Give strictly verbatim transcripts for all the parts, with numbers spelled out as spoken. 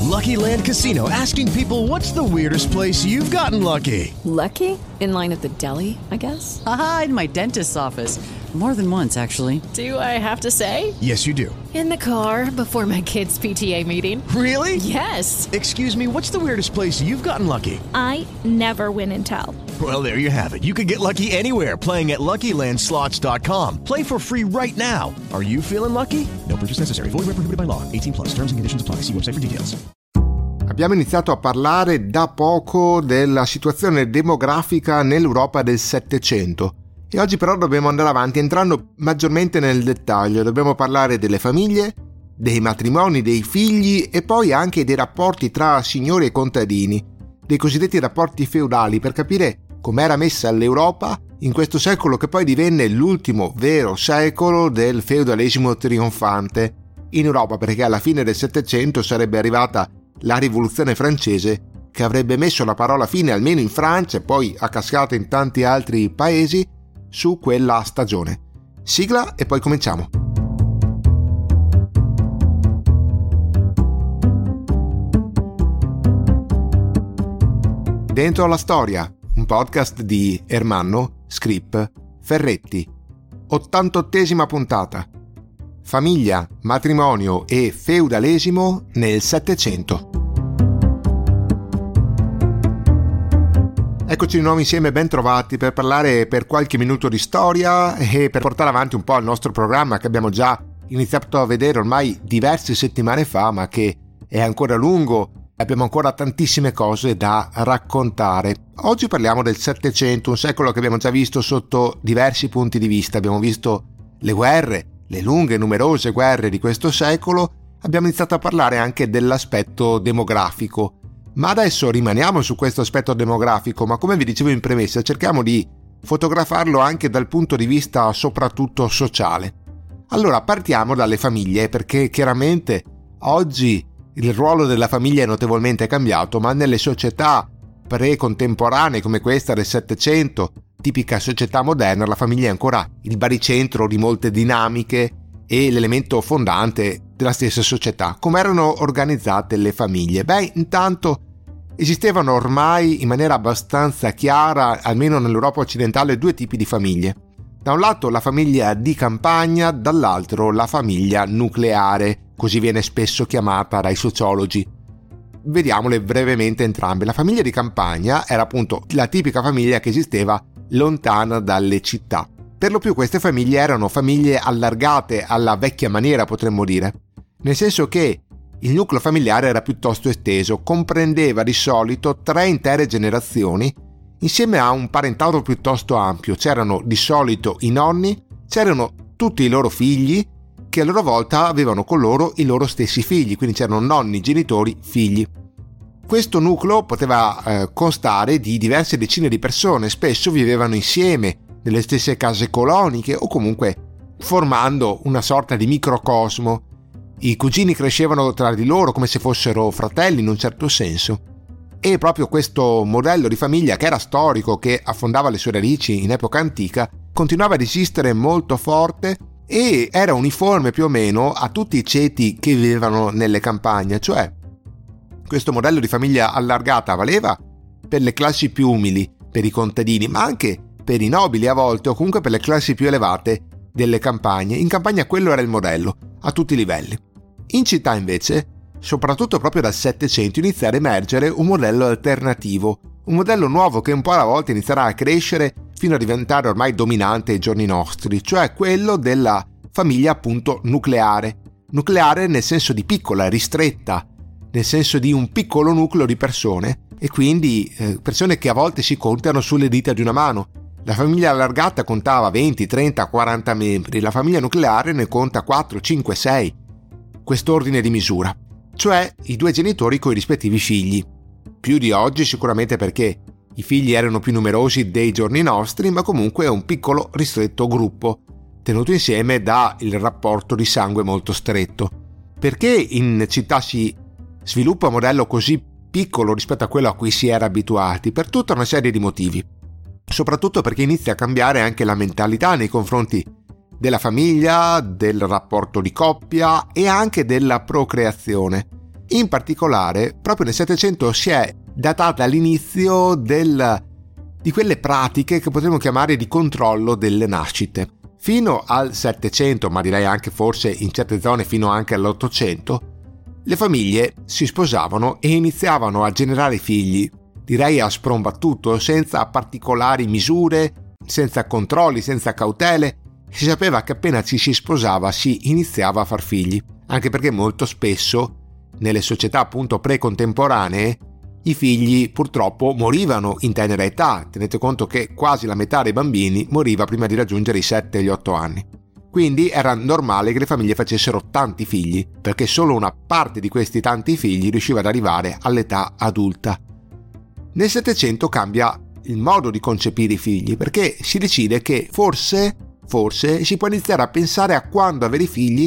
Lucky Land Casino, asking people, what's the weirdest place you've gotten lucky? Lucky? In line at the deli, I guess? Aha, in my dentist's office. More than once, actually. Do I have to say? Yes, you do. In the car before my kids' P T A meeting. Really? Yes. Excuse me, what's the weirdest place you've gotten lucky? I never win and tell. Well, there you have it. You can get lucky anywhere, playing at Lucky Land Slots dot com. Play for free right now. Are you feeling lucky? No purchase necessary. Void where prohibited by law. eighteen plus. Terms and conditions apply. See website for details. Abbiamo iniziato a parlare da poco della situazione demografica nell'Europa del Settecento. E oggi però dobbiamo andare avanti entrando maggiormente nel dettaglio. Dobbiamo parlare delle famiglie, dei matrimoni, dei figli e poi anche dei rapporti tra signori e contadini, dei cosiddetti rapporti feudali, per capire com'era messa l'Europa in questo secolo che poi divenne l'ultimo vero secolo del feudalesimo trionfante in Europa, perché alla fine del Settecento sarebbe arrivata la rivoluzione francese che avrebbe messo la parola fine almeno in Francia e poi a cascata in tanti altri paesi su quella stagione. Sigla e poi cominciamo. Dentro la storia, un podcast di Ermanno, Scrip, Ferretti. ottantottesima puntata. Famiglia, matrimonio e feudalesimo nel Settecento. Eccoci di nuovo insieme, ben trovati per parlare per qualche minuto di storia e per portare avanti un po' il nostro programma che abbiamo già iniziato a vedere ormai diverse settimane fa, ma che è ancora lungo e abbiamo ancora tantissime cose da raccontare. Oggi parliamo del Settecento, un secolo che abbiamo già visto sotto diversi punti di vista. Abbiamo visto le guerre, le lunghe e numerose guerre di questo secolo. Abbiamo iniziato a parlare anche dell'aspetto demografico. Ma adesso rimaniamo su questo aspetto demografico, ma come vi dicevo in premessa, cerchiamo di fotografarlo anche dal punto di vista soprattutto sociale. Allora, partiamo dalle famiglie, perché chiaramente oggi il ruolo della famiglia è notevolmente cambiato, ma nelle società pre-contemporanee come questa del Settecento, tipica società moderna, la famiglia è ancora il baricentro di molte dinamiche e l'elemento fondante della stessa società. Come erano organizzate le famiglie? Beh, intanto esistevano ormai in maniera abbastanza chiara, almeno nell'Europa occidentale, due tipi di famiglie. Da un lato la famiglia di campagna, dall'altro la famiglia nucleare, così viene spesso chiamata dai sociologi. Vediamole brevemente entrambe. La famiglia di campagna era appunto la tipica famiglia che esisteva lontana dalle città. Per lo più queste famiglie erano famiglie allargate alla vecchia maniera, potremmo dire, nel senso che il nucleo familiare era piuttosto esteso, comprendeva di solito tre intere generazioni insieme a un parentado piuttosto ampio. C'erano di solito i nonni, c'erano tutti i loro figli che a loro volta avevano con loro i loro stessi figli, quindi c'erano nonni, genitori, figli. Questo nucleo poteva eh, constare di diverse decine di persone, spesso vivevano insieme nelle stesse case coloniche o comunque formando una sorta di microcosmo. I cugini crescevano tra di loro come se fossero fratelli in un certo senso. E proprio questo modello di famiglia, che era storico, che affondava le sue radici in epoca antica, continuava ad esistere molto forte e era uniforme più o meno a tutti i ceti che vivevano nelle campagne. Cioè, questo modello di famiglia allargata valeva per le classi più umili, per i contadini, ma anche per i nobili a volte, o comunque per le classi più elevate delle campagne. In campagna quello era il modello, a tutti i livelli. In città invece, soprattutto proprio dal Settecento, inizia ad emergere un modello alternativo, un modello nuovo che un po' alla volta inizierà a crescere fino a diventare ormai dominante ai giorni nostri, cioè quello della famiglia appunto nucleare. Nucleare nel senso di piccola, ristretta, nel senso di un piccolo nucleo di persone, e quindi eh, persone che a volte si contano sulle dita di una mano. La famiglia allargata contava venti, trenta, quaranta membri, la famiglia nucleare ne conta quattro, cinque, sei. Quest'ordine di misura, cioè i due genitori coi rispettivi figli. Più di oggi sicuramente, perché i figli erano più numerosi dei giorni nostri, ma comunque è un piccolo ristretto gruppo, tenuto insieme da il rapporto di sangue molto stretto. Perché in città si sviluppa un modello così piccolo rispetto a quello a cui si era abituati? Per tutta una serie di motivi. Soprattutto perché inizia a cambiare anche la mentalità nei confronti della famiglia, del rapporto di coppia e anche della procreazione. In particolare, proprio nel Settecento si è datata l'inizio del, di quelle pratiche che potremmo chiamare di controllo delle nascite. Fino al Settecento, ma direi anche forse in certe zone fino anche all'Ottocento, le famiglie si sposavano e iniziavano a generare figli, direi a sprombattuto, senza particolari misure, senza controlli, senza cautele. Si sapeva che appena ci si sposava si iniziava a far figli, anche perché molto spesso nelle società appunto precontemporanee i figli purtroppo morivano in tenera età. Tenete conto che quasi la metà dei bambini moriva prima di raggiungere i sette e gli otto anni. Quindi era normale che le famiglie facessero tanti figli, perché solo una parte di questi tanti figli riusciva ad arrivare all'età adulta. Nel Settecento cambia il modo di concepire i figli, perché si decide che forse, forse si può iniziare a pensare a quando avere figli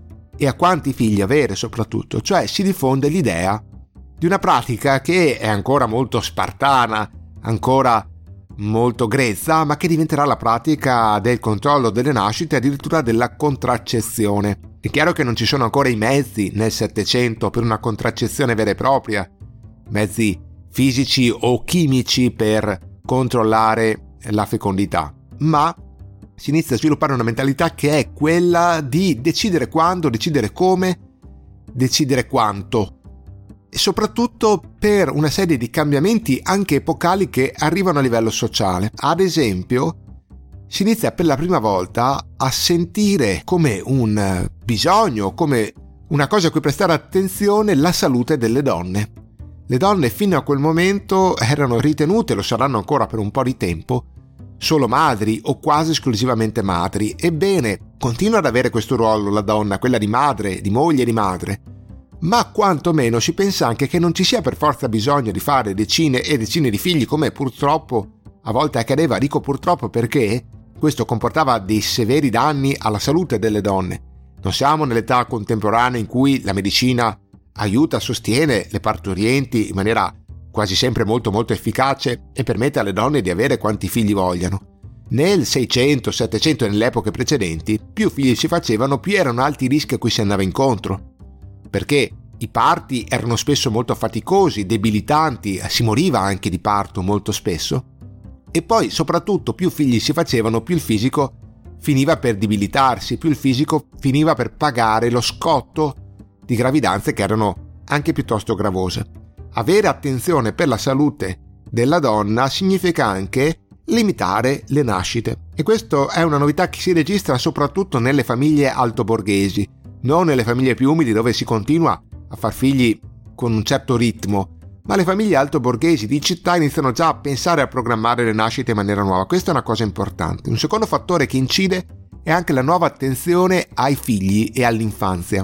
e a quanti figli avere soprattutto, cioè si diffonde l'idea di una pratica che è ancora molto spartana, ancora molto grezza, ma che diventerà la pratica del controllo delle nascite, addirittura della contraccezione. È chiaro che non ci sono ancora i mezzi nel Settecento per una contraccezione vera e propria, mezzi fisici o chimici per controllare la fecondità, ma si inizia a sviluppare una mentalità che è quella di decidere quando, decidere come, decidere quanto, e soprattutto per una serie di cambiamenti anche epocali che arrivano a livello sociale. Ad esempio, si inizia per la prima volta a sentire come un bisogno, come una cosa a cui prestare attenzione, la salute delle donne. Le donne fino a quel momento erano ritenute, lo saranno ancora per un po' di tempo, solo madri o quasi esclusivamente madri. Ebbene, continua ad avere questo ruolo la donna, quella di madre, di moglie e di madre, ma quantomeno si pensa anche che non ci sia per forza bisogno di fare decine e decine di figli, come purtroppo a volte accadeva. Dico purtroppo perché questo comportava dei severi danni alla salute delle donne. Non siamo nell'età contemporanea in cui la medicina aiuta, sostiene le partorienti in maniera quasi sempre molto molto efficace e permette alle donne di avere quanti figli vogliano. Nel Seicento, Settecento e nelle epoche precedenti, più figli si facevano, più erano alti i rischi a cui si andava incontro, perché i parti erano spesso molto faticosi, debilitanti, si moriva anche di parto molto spesso, e poi soprattutto più figli si facevano, più il fisico finiva per debilitarsi, più il fisico finiva per pagare lo scotto di gravidanze che erano anche piuttosto gravose. Avere attenzione per la salute della donna significa anche limitare le nascite, e questo è una novità che si registra soprattutto nelle famiglie altoborghesi, non nelle famiglie più umili dove si continua a far figli con un certo ritmo, ma le famiglie altoborghesi di città iniziano già a pensare a programmare le nascite in maniera nuova. Questa è una cosa importante. Un secondo fattore che incide è anche la nuova attenzione ai figli e all'infanzia.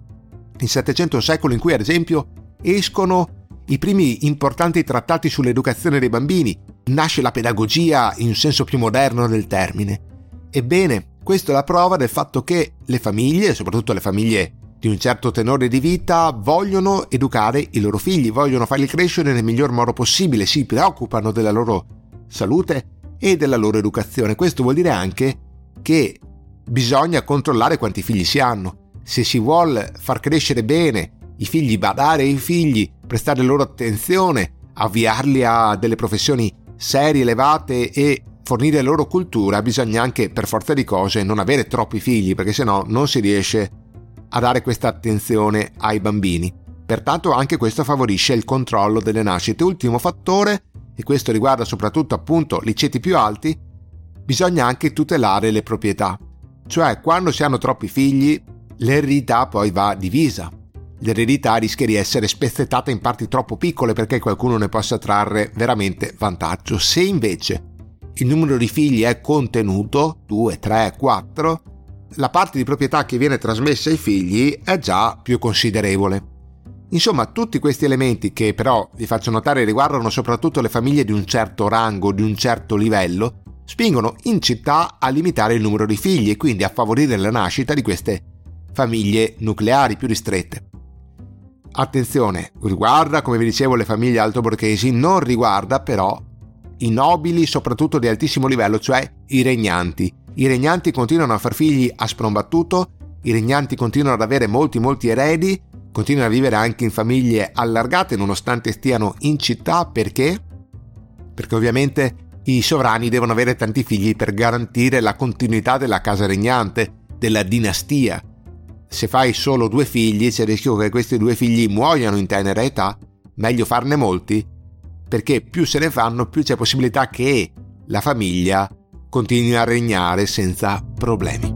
Il Settecento è un secolo in cui, ad esempio, escono i primi importanti trattati sull'educazione dei bambini, nasce la pedagogia in un senso più moderno del termine. Ebbene, questa è la prova del fatto che le famiglie, soprattutto le famiglie di un certo tenore di vita, vogliono educare i loro figli, vogliono farli crescere nel miglior modo possibile, si preoccupano della loro salute e della loro educazione. Questo vuol dire anche che bisogna controllare quanti figli si hanno. Se si vuol far crescere bene i figli, badare ai figli, prestare loro attenzione, avviarli a delle professioni serie, elevate e fornire loro cultura, bisogna anche per forza di cose non avere troppi figli, perché sennò non si riesce a dare questa attenzione ai bambini. Pertanto anche questo favorisce il controllo delle nascite. Ultimo fattore, e questo riguarda soprattutto appunto i ceti più alti, bisogna anche tutelare le proprietà. Cioè, quando si hanno troppi figli, l'eredità poi va divisa. L'eredità rischia di essere spezzettata in parti troppo piccole perché qualcuno ne possa trarre veramente vantaggio. Se invece il numero di figli è contenuto, due, tre, quattro, la parte di proprietà che viene trasmessa ai figli è già più considerevole. Insomma, tutti questi elementi, che però vi faccio notare riguardano soprattutto le famiglie di un certo rango, di un certo livello, spingono in città a limitare il numero di figli e quindi a favorire la nascita di queste famiglie nucleari più ristrette. Attenzione, riguarda, come vi dicevo, le famiglie altoborghesi, non riguarda però i nobili, soprattutto di altissimo livello, cioè i regnanti. I regnanti continuano a far figli a sprombattuto, i regnanti continuano ad avere molti molti eredi, continuano a vivere anche in famiglie allargate nonostante stiano in città. Perché? Perché ovviamente i sovrani devono avere tanti figli per garantire la continuità della casa regnante, della dinastia. Se fai solo due figli c'è il rischio che questi due figli muoiano in tenera età, meglio farne molti, perché più se ne fanno più c'è possibilità che la famiglia continui a regnare senza problemi.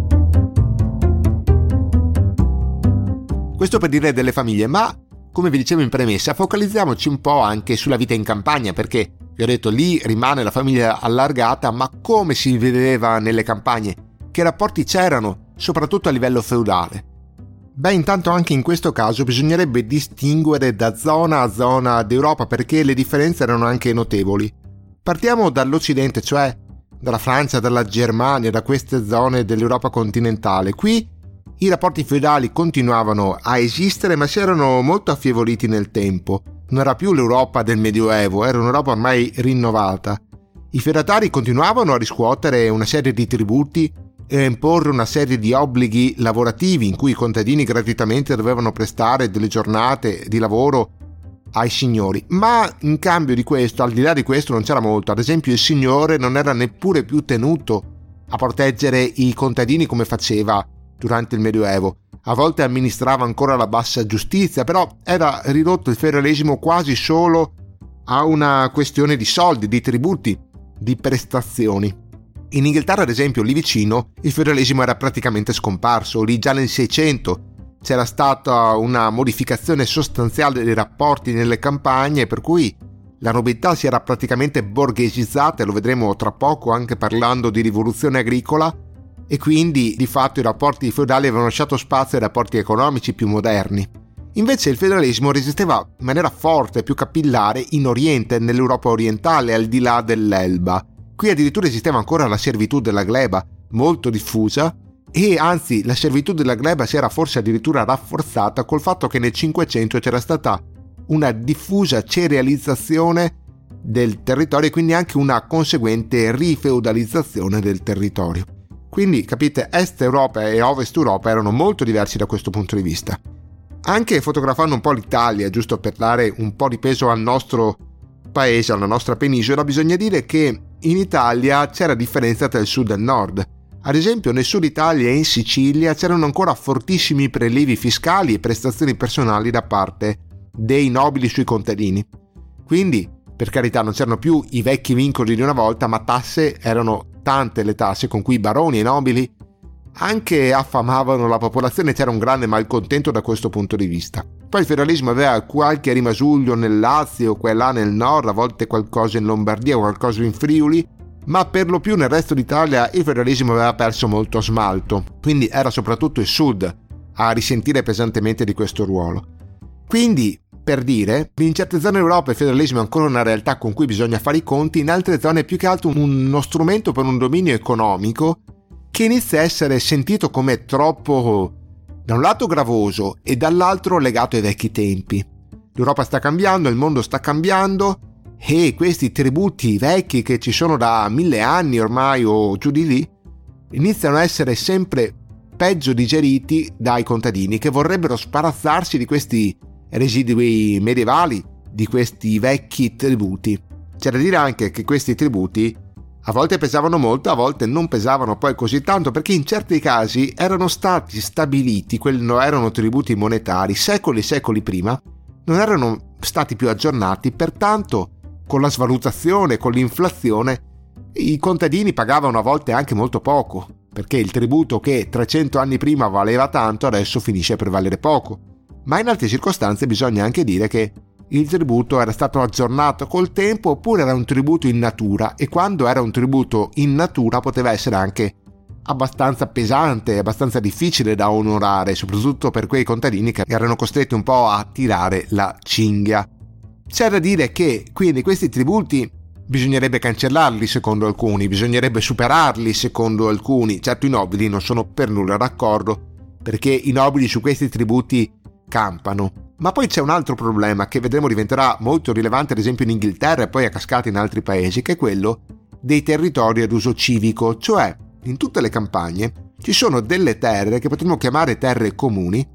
Questo per dire delle famiglie, ma come vi dicevo in premessa, focalizziamoci un po' anche sulla vita in campagna, perché vi ho detto lì rimane la famiglia allargata, ma come si viveva nelle campagne? Che rapporti c'erano, soprattutto a livello feudale? Beh, intanto anche in questo caso bisognerebbe distinguere da zona a zona d'Europa, perché le differenze erano anche notevoli. Partiamo dall'Occidente, cioè dalla Francia, dalla Germania, da queste zone dell'Europa continentale. Qui i rapporti feudali continuavano a esistere, ma si erano molto affievoliti nel tempo. Non era più l'Europa del Medioevo, era un'Europa ormai rinnovata. I feudatari continuavano a riscuotere una serie di tributi e a imporre una serie di obblighi lavorativi in cui i contadini gratuitamente dovevano prestare delle giornate di lavoro ai signori. Ma in cambio di questo, al di là di questo, non c'era molto. Ad esempio, il signore non era neppure più tenuto a proteggere i contadini come faceva durante il Medioevo. A volte amministrava ancora la bassa giustizia, però era ridotto il feudalesimo quasi solo a una questione di soldi, di tributi, di prestazioni. In Inghilterra, ad esempio, lì vicino, il feudalesimo era praticamente scomparso. Lì già nel Seicento c'era stata una modificazione sostanziale dei rapporti nelle campagne, per cui la nobiltà si era praticamente borghesizzata, e lo vedremo tra poco anche parlando di rivoluzione agricola, e quindi di fatto i rapporti feudali avevano lasciato spazio ai rapporti economici più moderni. Invece il feudalesimo resisteva in maniera forte, più capillare, in Oriente, nell'Europa orientale, al di là dell'Elba. Qui addirittura esisteva ancora la servitù della gleba, molto diffusa, e anzi la servitù della gleba si era forse addirittura rafforzata col fatto che nel Cinquecento c'era stata una diffusa cerealizzazione del territorio e quindi anche una conseguente rifeudalizzazione del territorio. Quindi, capite, Est Europa e Ovest Europa erano molto diversi da questo punto di vista. Anche fotografando un po' l'Italia, giusto per dare un po' di peso al nostro paese, alla nostra penisola, bisogna dire che in Italia c'era differenza tra il sud e il nord. Ad esempio, nel sud Italia e in Sicilia c'erano ancora fortissimi prelievi fiscali e prestazioni personali da parte dei nobili sui contadini. Quindi, per carità, non c'erano più i vecchi vincoli di una volta, ma tasse erano tante le tasse con cui i baroni e i nobili anche affamavano la popolazione. C'era un grande malcontento da questo punto di vista. Poi il feudalismo aveva qualche rimasuglio nel Lazio, qua e là nel nord, a volte qualcosa in Lombardia, qualcosa in Friuli, ma per lo più nel resto d'Italia il feudalismo aveva perso molto smalto, quindi era soprattutto il sud a risentire pesantemente di questo ruolo. Quindi, per dire, in certe zone d'Europa il feudalismo è ancora una realtà con cui bisogna fare i conti, in altre zone è più che altro uno strumento per un dominio economico che inizia a essere sentito come troppo, da un lato gravoso e dall'altro legato ai vecchi tempi. L'Europa sta cambiando, il mondo sta cambiando e questi tributi vecchi che ci sono da mille anni ormai o giù di lì iniziano a essere sempre peggio digeriti dai contadini, che vorrebbero sparazzarsi di questi residui medievali, di questi vecchi tributi. C'è da dire anche che questi tributi a volte pesavano molto, a volte non pesavano poi così tanto, perché in certi casi erano stati stabiliti, quelli non erano tributi monetari, secoli e secoli prima, non erano stati più aggiornati, pertanto con la svalutazione, con l'inflazione, i contadini pagavano a volte anche molto poco, perché il tributo che trecento anni prima valeva tanto adesso finisce per valere poco. Ma in altre circostanze bisogna anche dire che il tributo era stato aggiornato col tempo oppure era un tributo in natura, e quando era un tributo in natura poteva essere anche abbastanza pesante, abbastanza difficile da onorare, soprattutto per quei contadini che erano costretti un po' a tirare la cinghia. C'è da dire che quindi questi tributi bisognerebbe cancellarli secondo alcuni, bisognerebbe superarli secondo alcuni. Certo, i nobili non sono per nulla d'accordo, perché i nobili su questi tributi campano. Ma poi c'è un altro problema che vedremo diventerà molto rilevante ad esempio in Inghilterra e poi a cascata in altri paesi, che è quello dei territori ad uso civico, cioè in tutte le campagne ci sono delle terre che potremmo chiamare terre comuni,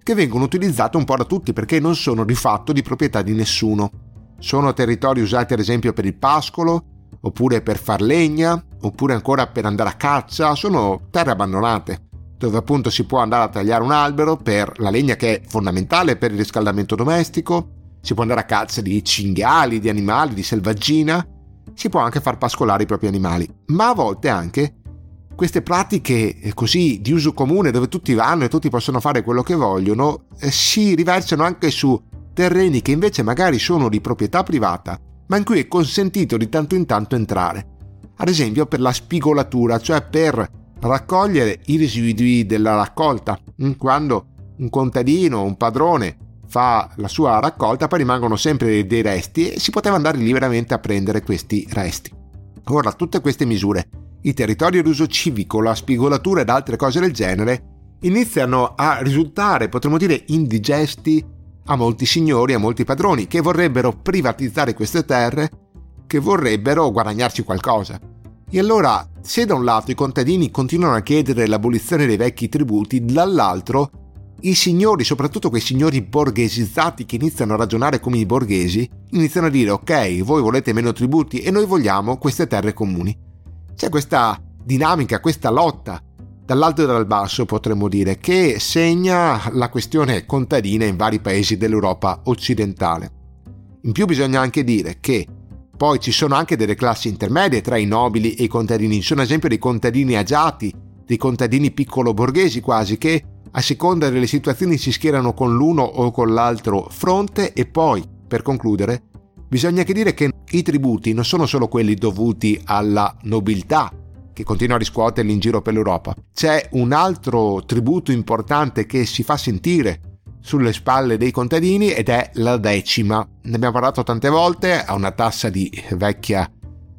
che vengono utilizzate un po' da tutti perché non sono di fatto di proprietà di nessuno. Sono territori usati ad esempio per il pascolo, oppure per far legna, oppure ancora per andare a caccia. Sono terre abbandonate, dove appunto si può andare a tagliare un albero per la legna, che è fondamentale per il riscaldamento domestico, si può andare a caccia di cinghiali, di animali, di selvaggina, si può anche far pascolare i propri animali, ma a volte anche queste pratiche così di uso comune, dove tutti vanno e tutti possono fare quello che vogliono, eh, si riversano anche su terreni che invece magari sono di proprietà privata, ma in cui è consentito di tanto in tanto entrare. Ad esempio per la spigolatura, cioè per raccogliere i residui della raccolta. Quando un contadino, un padrone fa la sua raccolta, poi rimangono sempre dei resti e si poteva andare liberamente a prendere questi resti. Ora, tutte queste misure, i territori ad uso civico, la spigolatura ed altre cose del genere, iniziano a risultare, potremmo dire, indigesti a molti signori, a molti padroni che vorrebbero privatizzare queste terre, che vorrebbero guadagnarci qualcosa. E allora, se da un lato i contadini continuano a chiedere l'abolizione dei vecchi tributi, dall'altro i signori, soprattutto quei signori borghesizzati che iniziano a ragionare come i borghesi, iniziano a dire: ok, voi volete meno tributi e noi vogliamo queste terre comuni. C'è questa dinamica, questa lotta dall'alto e dal basso, potremmo dire, che segna la questione contadina in vari paesi dell'Europa occidentale. In più bisogna anche dire che poi ci sono anche delle classi intermedie tra i nobili e i contadini. Ci sono ad esempio dei contadini agiati, dei contadini piccolo borghesi quasi, che a seconda delle situazioni si schierano con l'uno o con l'altro fronte. E poi, per concludere, bisogna anche dire che i tributi non sono solo quelli dovuti alla nobiltà, che continua a riscuoterli in giro per l'Europa. C'è un altro tributo importante che si fa sentire sulle spalle dei contadini ed è la decima. Ne abbiamo parlato tante volte, ha una tassa di vecchia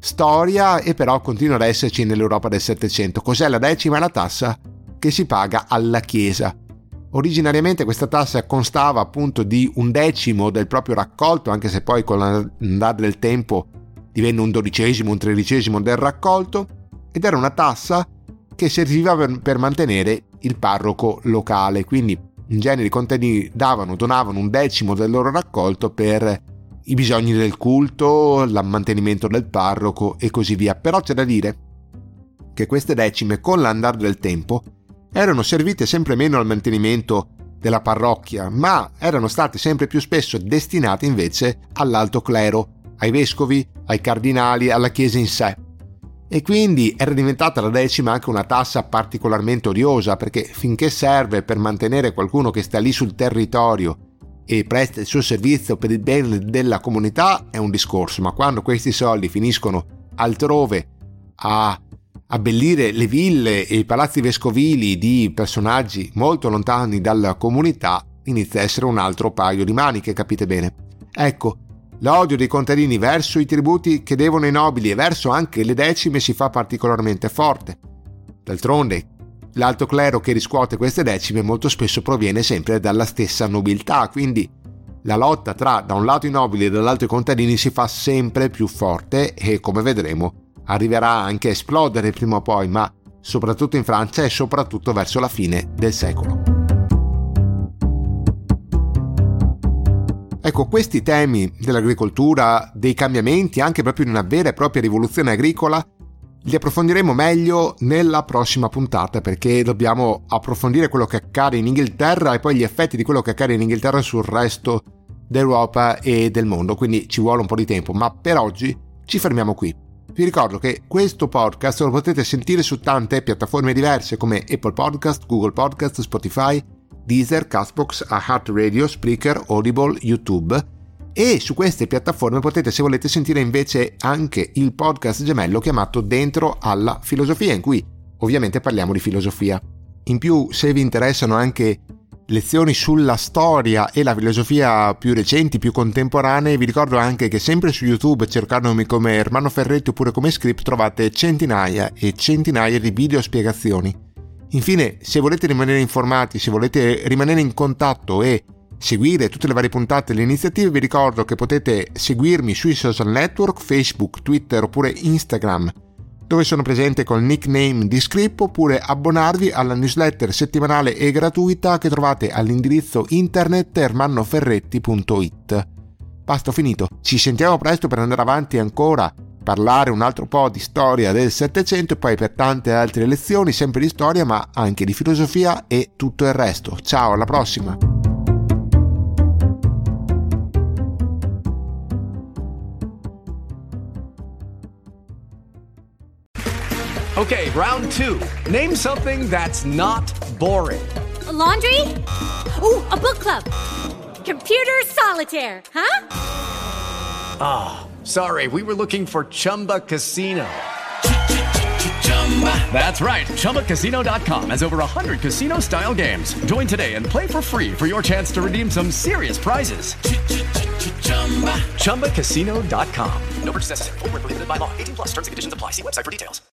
storia e però continua ad esserci nell'Europa del Settecento. Cos'è la decima? È la tassa che si paga alla Chiesa. Originariamente questa tassa constava appunto di un decimo del proprio raccolto, anche se poi con l'andare del tempo divenne un dodicesimo, un tredicesimo del raccolto, ed era una tassa che serviva per, per mantenere il parroco locale. Quindi in genere i contadini davano, donavano un decimo del loro raccolto per i bisogni del culto, il mantenimento del parroco e così via. Però c'è da dire che queste decime, con l'andare del tempo, erano servite sempre meno al mantenimento della parrocchia, ma erano state sempre più spesso destinate invece all'alto clero, ai vescovi, ai cardinali, alla Chiesa in sé. E quindi era diventata la decima anche una tassa particolarmente odiosa, perché finché serve per mantenere qualcuno che sta lì sul territorio e presta il suo servizio per il bene della comunità è un discorso, ma quando questi soldi finiscono altrove a abbellire le ville e i palazzi vescovili di personaggi molto lontani dalla comunità, inizia a essere un altro paio di maniche, capite bene? Ecco, l'odio dei contadini verso i tributi che devono i nobili e verso anche le decime si fa particolarmente forte. D'altronde, l'alto clero che riscuote queste decime molto spesso proviene sempre dalla stessa nobiltà, quindi la lotta tra da un lato i nobili e dall'altro i contadini si fa sempre più forte e, come vedremo, arriverà anche a esplodere prima o poi, ma soprattutto in Francia e soprattutto verso la fine del secolo. Ecco, questi temi dell'agricoltura, dei cambiamenti, anche proprio di una vera e propria rivoluzione agricola, li approfondiremo meglio nella prossima puntata, perché dobbiamo approfondire quello che accade in Inghilterra e poi gli effetti di quello che accade in Inghilterra sul resto d'Europa e del mondo, quindi ci vuole un po' di tempo, ma per oggi ci fermiamo qui. Vi ricordo che questo podcast lo potete sentire su tante piattaforme diverse come Apple Podcast, Google Podcast, Spotify, Deezer, Castbox, iHeartRadio, Spreaker, Audible, YouTube, e su queste piattaforme potete, se volete, sentire invece anche il podcast gemello chiamato Dentro alla Filosofia, in cui ovviamente parliamo di filosofia. In più, se vi interessano anche lezioni sulla storia e la filosofia più recenti, più contemporanee, vi ricordo anche che sempre su YouTube, cercandomi come Ermanno Ferretti oppure come Script, trovate centinaia e centinaia di video spiegazioni. Infine, se volete rimanere informati, se volete rimanere in contatto e seguire tutte le varie puntate e le iniziative, vi ricordo che potete seguirmi sui social network, Facebook, Twitter oppure Instagram dove sono presente col nickname di Scripp, oppure abbonarvi alla newsletter settimanale e gratuita che trovate all'indirizzo internet ermannoferretti punto it. Basta, ho finito. Ci sentiamo presto per andare avanti ancora, parlare un altro po' di storia del Settecento e poi per tante altre lezioni, sempre di storia ma anche di filosofia e tutto il resto. Ciao, alla prossima! Okay, round two. Name something that's not boring. A laundry? Ooh, a book club. Computer solitaire, huh? Ah, oh, sorry, we were looking for Chumba Casino. That's right, Chumba Casino dot com has over one hundred casino-style games. Join today and play for free for your chance to redeem some serious prizes. Chumba Casino dot com. No purchase necessary. Void where prohibited by law. eighteen plus terms and conditions apply. See website for details.